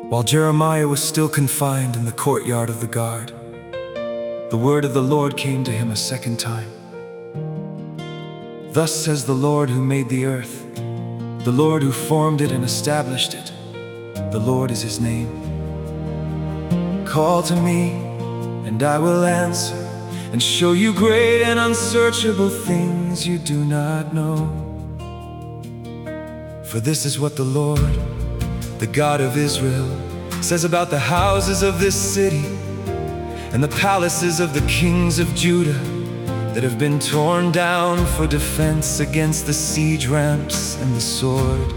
While Jeremiah was still confined in the courtyard of the guard, the word of the Lord came to him a second time. Thus says the Lord who made the earth, the Lord who formed it and established it. The Lord is his name. Call to me, and I will answer, and show you great and unsearchable things you do not know. For this is what the Lord, the God of Israel, says about the houses of this city and the palaces of the kings of Judah that have been torn down for defense against the siege ramps and the sword.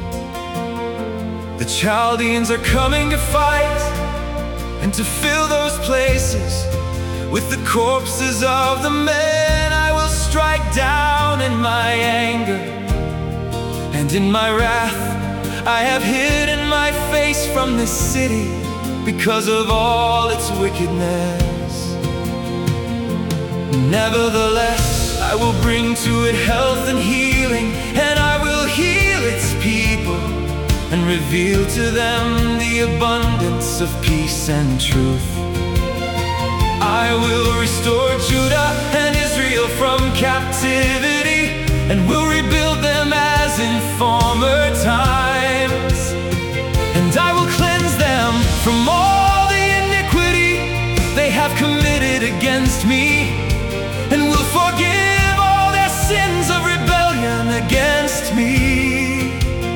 The Chaldeans are coming to fight and to fill those places with the corpses of the men I will strike down in my anger. And in my wrath I have hidden my face from this city because of all its wickedness. Nevertheless, I will bring to it health and healing, and I will heal its people and reveal to them the abundance of peace and truth. I will restore Judah and Israel from captivity, and will rebuild them as in former times. And I will cleanse them from all the iniquity they have committed against me, and will forgive all their sins of rebellion against me.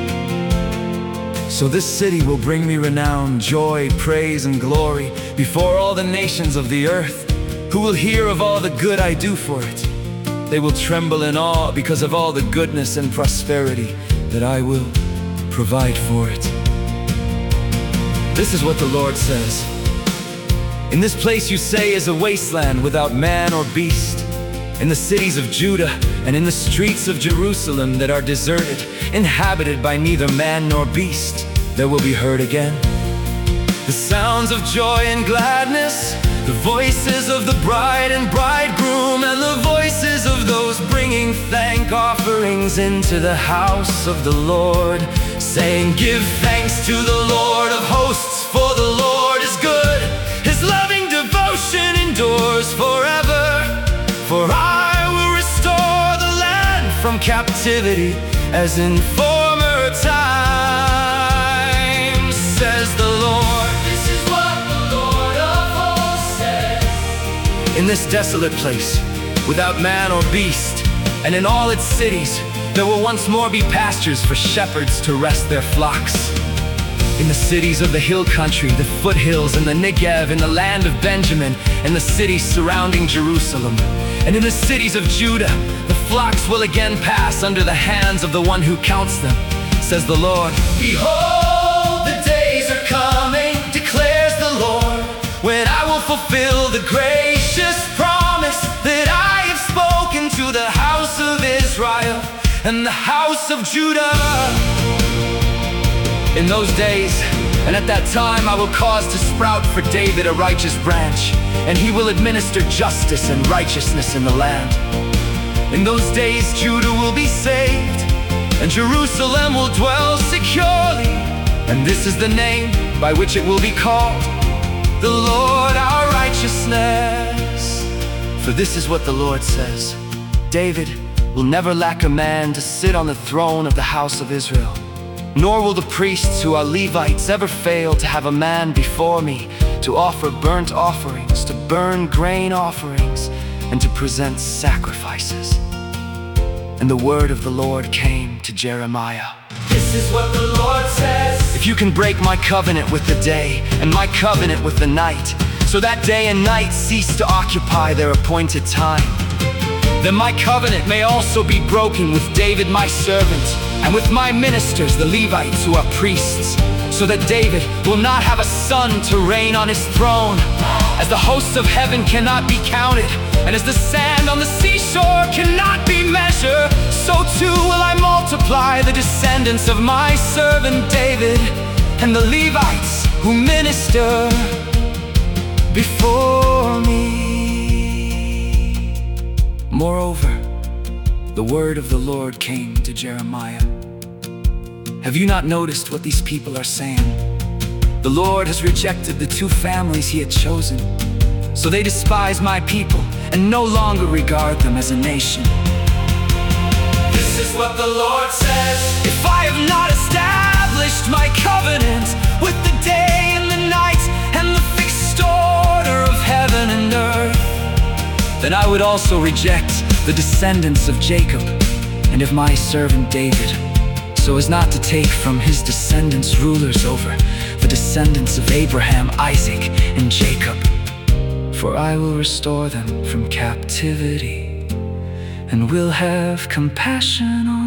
So this city will bring me renown, joy, praise, and glory before all the nations of the earth, who will hear of all the good I do for it. They will tremble in awe because of all the goodness and prosperity that I will provide for it. This is what the Lord says. In this place you say is a wasteland without man or beast, in the cities of Judah and in the streets of Jerusalem that are deserted, inhabited by neither man nor beast, there will be heard again the sounds of joy and gladness, the voices of the bride and bridegroom, and the voices of those bringing thank offerings into the house of the Lord, saying, Give thanks to the Lord of hosts, for the Lord is good. His loving devotion endures forever. For I will restore the land from captivity as in former times, says the Lord. This is what the Lord of hosts says. In this desolate place, without man or beast, and in all its cities, there will once more be pastures for shepherds to rest their flocks. In the cities of the hill country, the foothills, and the Negev, in the land of Benjamin, and the cities surrounding Jerusalem, and in the cities of Judah, the flocks will again pass under the hands of the one who counts them, says the Lord. Behold, the days are coming, declares the Lord, when I will fulfill the gracious promise that I have spoken to the house of Israel and the house of Judah. In those days, and at that time, I will cause to sprout for David a righteous branch, and he will administer justice and righteousness in the land. In those days, Judah will be saved, and Jerusalem will dwell securely. And this is the name by which it will be called, the Lord our righteousness. For this is what the Lord says, David will never lack a man to sit on the throne of the house of Israel. Nor will the priests who are Levites ever fail to have a man before me to offer burnt offerings, to burn grain offerings, and to present sacrifices. And the word of the Lord came to Jeremiah. This is what the Lord says. If you can break my covenant with the day and my covenant with the night, so that day and night cease to occupy their appointed time, then my covenant may also be broken with David my servant, and with my ministers, the Levites, who are priests, so that David will not have a son to reign on his throne. As the hosts of heaven cannot be counted, and as the sand on the seashore cannot be measured, so too will I multiply the descendants of my servant David and the Levites who minister before me. Moreover, the word of the Lord came to Jeremiah. Have you not noticed what these people are saying? The Lord has rejected the two families he had chosen, so they despise my people and no longer regard them as a nation. This is what the Lord says: if I have not established my covenant with the day and the night and the fixed order of heaven and earth, then I would also reject the descendants of Jacob and of my servant David, so as not to take from his descendants rulers over the descendants of Abraham, Isaac, and Jacob. For I will restore them from captivity and will have compassion on